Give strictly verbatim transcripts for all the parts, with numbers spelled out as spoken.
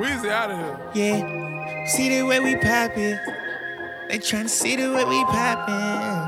Weezy out of here. Yeah, see the way we poppin'. They tryna see the way we poppin'.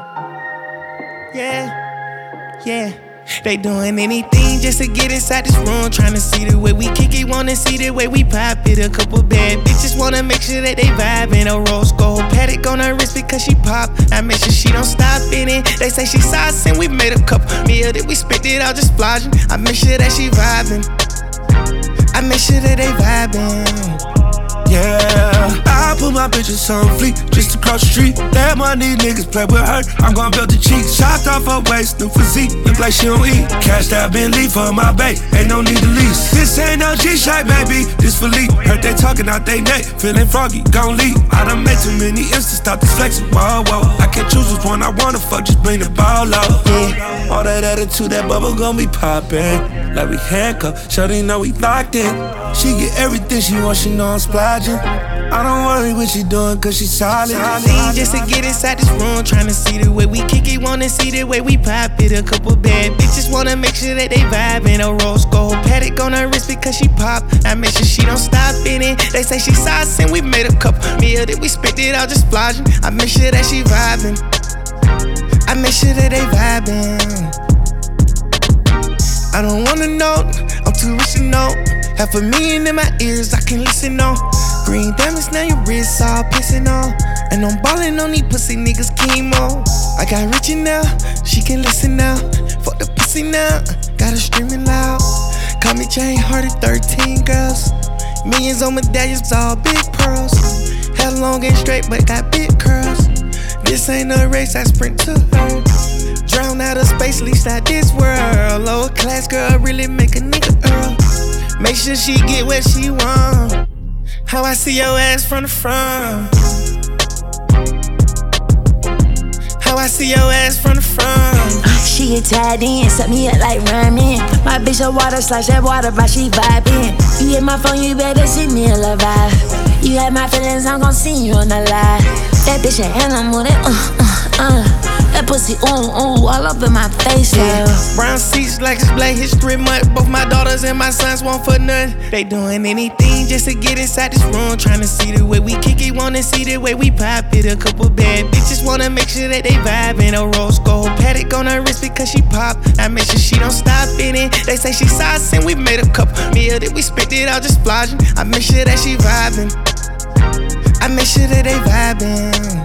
Yeah, yeah. They doing anything just to get inside this room. Tryna see the way we kick it, wanna see the way we pop it. A couple bad bitches wanna make sure that they vibin'. A rose gold Patek on her wrist because she pop. I make sure she don't stop in it. They say she sauce and we made a couple meal that we spent it out just splodging. I make sure that she vibin'. I make sure that they vibin'. Yeah, I put my bitches on fleek just across the street. Let my these niggas play with her. I'm gon' build the cheeks. Chopped off her waist, new physique. Look like she don't eat. Cashed out Bentley for my bae. Ain't no need to lease. This ain't no G-Shite, baby. This for Lee. Heard they talking out they neck. Feeling froggy, gon' leave. I done made too many instances. Stop this flexing. Whoa, whoa. I can't choose which one I wanna fuck. Just bring the ball up. Yeah. All that attitude, that bubble gon' be poppin'. Like we handcuffed. Shawty know we locked in. She get everything she wants. She know I'm splodging. I don't worry what she doing cause she solid. Thing just to get inside this room. Tryna see the way we kick it, wanna see the way we pop it. A couple bad bitches wanna make sure that they vibin'. A rose gold Patek on her wrist because she pop. I make sure she don't stop in it. They say she sauce and we made a couple meal that we spent it out just splodging. I make sure that she vibin'. I make sure that they vibin'. I don't wanna know, I'm too rich to know. Half a million in my ears, I can listen on. Green diamonds, now your wrists all pissing on. And I'm ballin' on these pussy niggas chemo. I got Richie now, she can listen now. Fuck the pussy now, got her screaming loud. Call me Jane Hardy, thirteen girls. Millions on medallions, all big pearls. Hair long and straight, but got big curls. This ain't a race, I sprint to her. Drown out of space, least out this world. Lower class girl, really make a nigga earl. Make sure she get what she want. How I see your ass from the front. How I see your ass from the front. She get tied in, suck me up like ramen. My bitch a water slash that water, but she vibing. You hit my phone, you better send me a love vibe. You had my feelings, I'm gon' see you on the lie. That bitch an animal, that uh uh uh. That pussy ooh ooh all up in my face, yeah. Brown seats like it's Black History Month. Both my daughters and my sons want for nothing. They doing anything just to get inside this room. Tryna see the way we kick it, wanna see the way we pop it. A couple bad bitches wanna make sure that they vibin'. A rose gold Patek on her wrist because she pop. I make sure she don't stop in it. They say she sauce and we made a couple meal that we spent it out just splodging. I make sure that she vibin'. I make sure that they vibin'.